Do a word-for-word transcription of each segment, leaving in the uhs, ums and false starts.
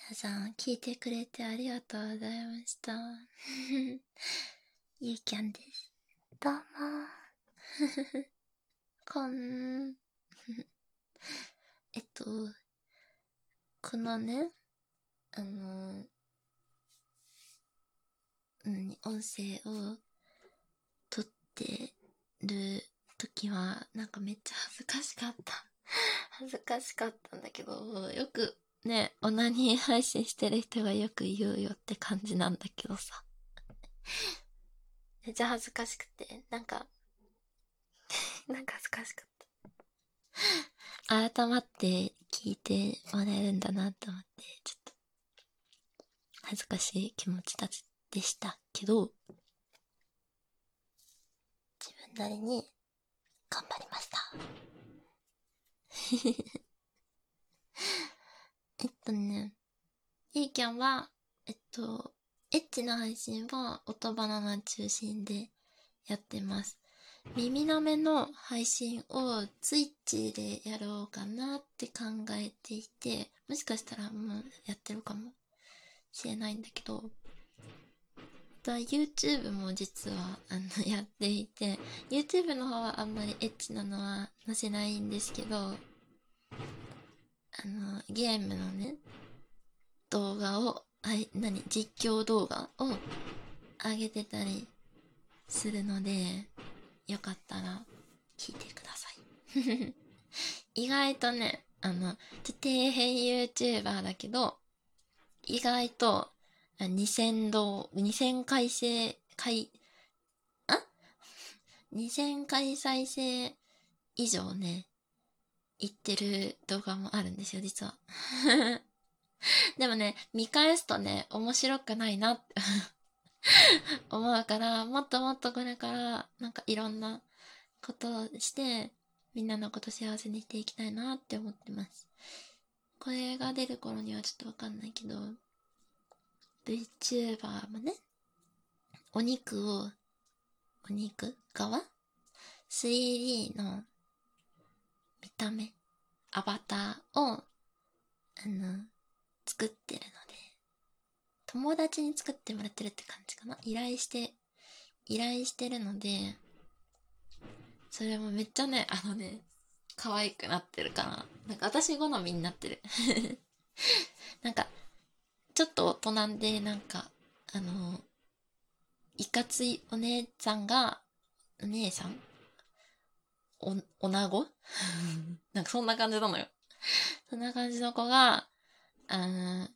皆さん聞いてくれてありがとうございました。ゆうきゃんです。どうもこんえっとこのねあのうん音声を撮ってる時はなんかめっちゃ恥ずかしかった恥ずかしかったんだけど、よくねオナニー配信してる人がよく言うよって感じなんだけどさ、めっちゃ恥ずかしくてなんかなんか恥ずかしかった改まって聞いてもらえるんだなと思ってちょっと恥ずかしい気持ちだでしたけど、自分なりに頑張りましたえっとねゆいきゃんはえっとエッチな配信は音バナナ中心でやってます。耳なめの配信をツイッチでやろうかなって考えていて、もしかしたらもうやってるかもしれないんだけど、YouTube も実はあのやっていて、 YouTube の方はあんまりエッチなのは載せないんですけど、あのゲームのね動画をあい何実況動画を上げてたりするので、よかったら聞いてください意外とねあの底辺 YouTuber だけど意外とにせんどうにせん回生回あにせんかい再生以上ねいってる動画もあるんですよ実はでもね見返すとね面白くないなって思うから、もっともっとこれからなんかいろんなことをしてみんなのこと幸せにしていきたいなって思ってます。これが出る頃にはちょっとわかんないけど VTuber もねお肉をお肉側 スリーディー の見た目アバターをあの作ってるので、友達に作ってもらってるって感じかな。依頼して依頼してるので、それもめっちゃねあのね可愛くなってるかな。なんか私好みになってるなんかちょっと大人でなんかあのいかついお姉さんがお姉さんおおなごなんかそんな感じなのよ。そんな感じの子があの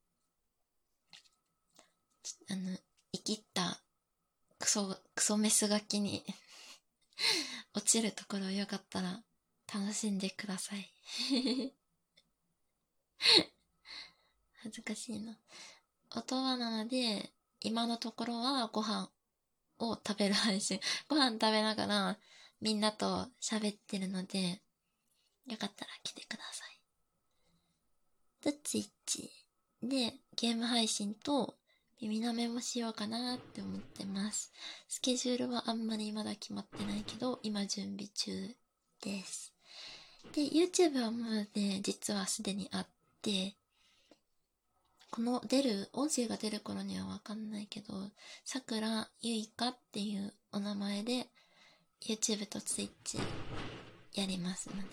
あの生きったクソクソメスガキに落ちるところをよかったら楽しんでください恥ずかしいな。音はなので今のところはご飯を食べる配信ご飯食べながらみんなと喋ってるので、よかったら来てください。でツイッチでゲーム配信と耳なめもしようかなって思ってます。スケジュールはあんまりまだ決まってないけど今準備中です。で YouTube はもうね実はすでにあって、この出る音声が出る頃にはわかんないけどさくらゆいかっていうお名前で YouTube と Twitch やりますので、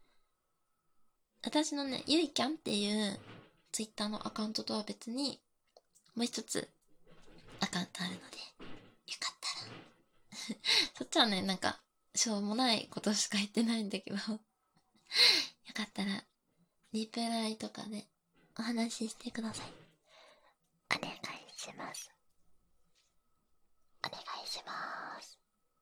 私のねゆいキャンっていう Twitter のアカウントとは別にもう一つアカウントあるので、よかったらそっちはねなんかしょうもないことしか言ってないんだけどよかったらリプライとかでお話ししてください。お願いします。お願いします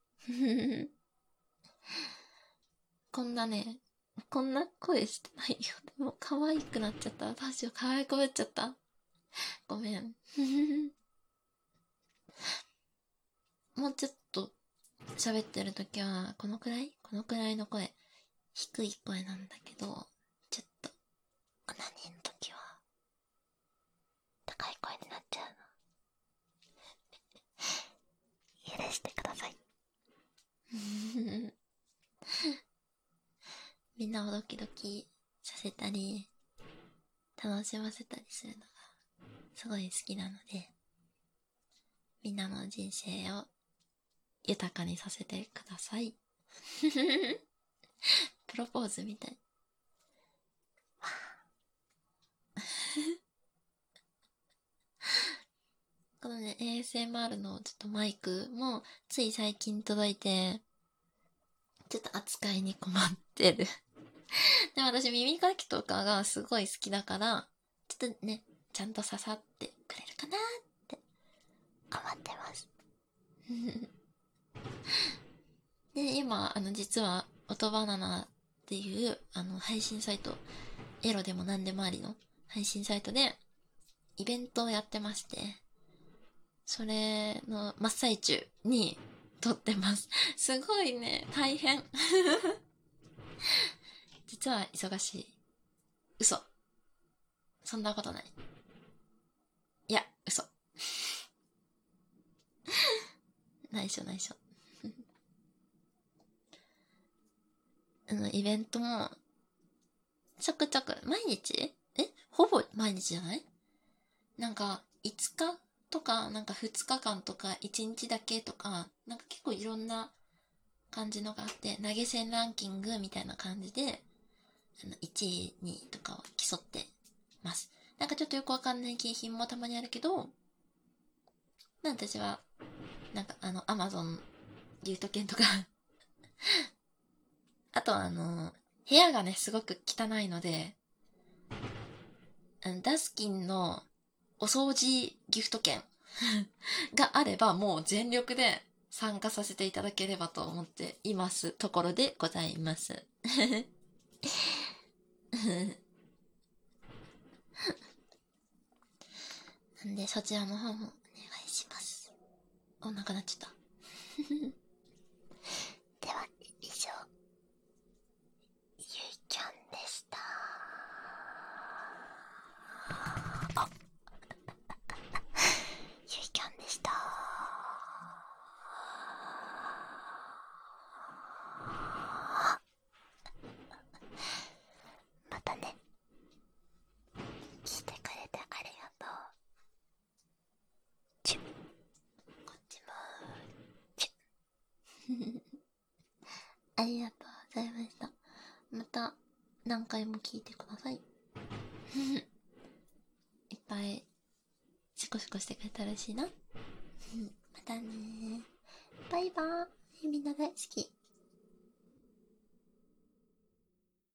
こんなねこんな声してないよ。でも可愛くなっちゃった。どうしよう、可愛くぶっちゃった。ごめんもうちょっと喋ってる時はこのくらいこのくらいの声、低い声なんだけど、ちょっとオナニーの時は高い声になっちゃうの許してくださいみんなをドキドキさせたり楽しませたりするのがすごい好きなので、みんなの人生を豊かにさせてください。プロポーズみたい。このね、エーエスエムアール のちょっとマイクもつい最近届いて、ちょっと扱いに困ってる。でも私耳かきとかがすごい好きだから、ちょっとね、ちゃんと刺さってくれるかなって思ってます。で、今、あの、実は、音バナナっていう、あの、配信サイト、エロでも何でもありの配信サイトで、イベントをやってまして、それの真っ最中に撮ってます。すごいね、大変。実は忙しい。嘘。そんなことない。いや、嘘。内緒内緒。あの、イベントも、ちょくちょく、毎日えほぼ毎日じゃない？なんか、いつかとか、なんかふつかかんとか、いちにちだけとか、なんか結構いろんな感じのがあって、投げ銭ランキングみたいな感じで、あの、いちい、にいとかを競ってます。なんかちょっとよくわかんない景品もたまにあるけど、なん私は、なんかあの、アマゾンギフト券とかあとはあの、部屋がね、すごく汚いので、あのダスキンのお掃除ギフト券があれば、もう全力で参加させていただければと思っていますところでございます。なんでそちらの方もお願いします。お、なくなっちゃった。では、以上、ゆいちゃんでした。あ、ゆいちゃんでした。またね。聞いてくれてありがとう。チュッ。こっちもチュッ。ありがとうございました。また何回も聞いてください。いっぱいシコシコしてくれたら嬉しいな。またねー。バイバーイ。みんな大好き。